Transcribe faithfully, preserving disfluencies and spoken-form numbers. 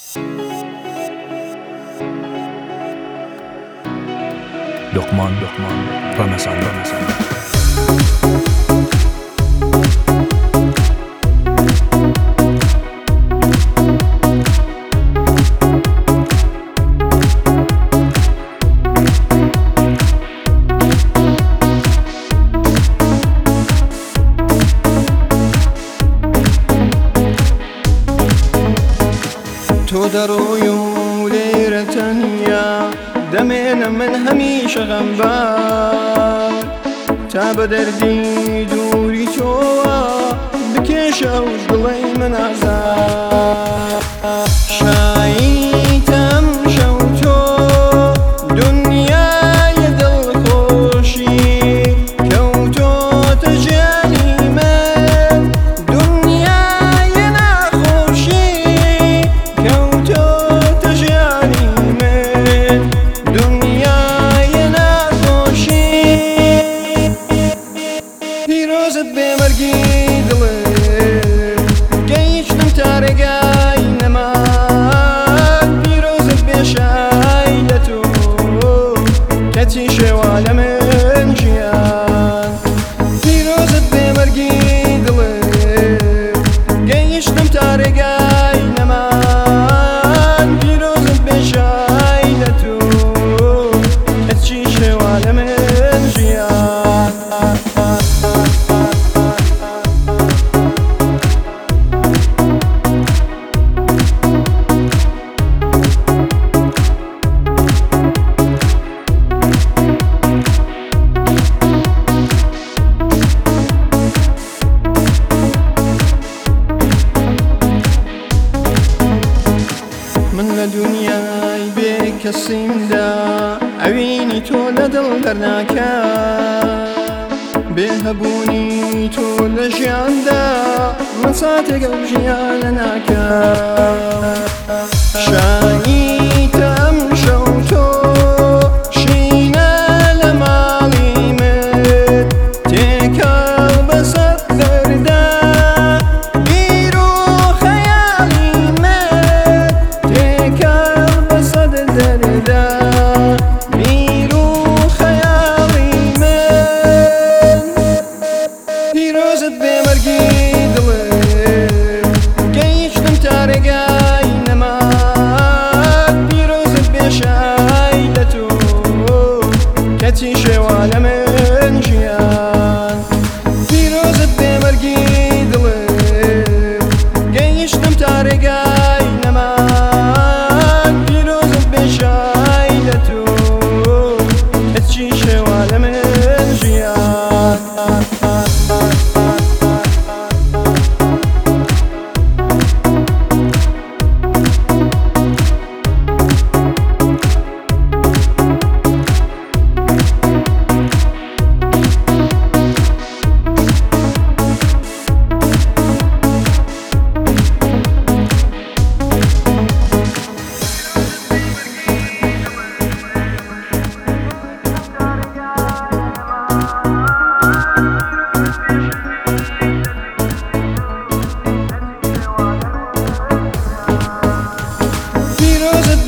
لقمان لقمان رمضان رمضان تو دروی و لیر تنیا دمین من همیشه غمبار تا به دردی دوری تو بکش و دلی من عذاب شاییتم شو تو دنیای دل خوشی کو تو تجانی من دنیای نخوشی کو تو تجانی من دنیای نخوشی پیروزت بمرگی دلم گیشتم تارگای نماد پیروزت بشای لتو کتی شوال من جیان پیروزت بمرگی دلم گیشتم تارگای نماد پیروزت بشای لتو کتی شوال من جیان من لدنیای بی کسیم دا عوینی تو لدل درناکم بهبونی تو لجیان دا من ساعت قلب جیان ناکم شاییتم شو تو شینه لمالی من تکل بسد درده بیرو خیالی من تکل بسد درده بیرو خیالی من پیروزت بمرگی دلم گیشتم تارگای نماد پیروزت بشای لتو کتی شوال من جیان پیروزت بمرگی دلم گیشتم تارگای نماد پیروزت بشای لتو کتی شوال من جیان پیروزت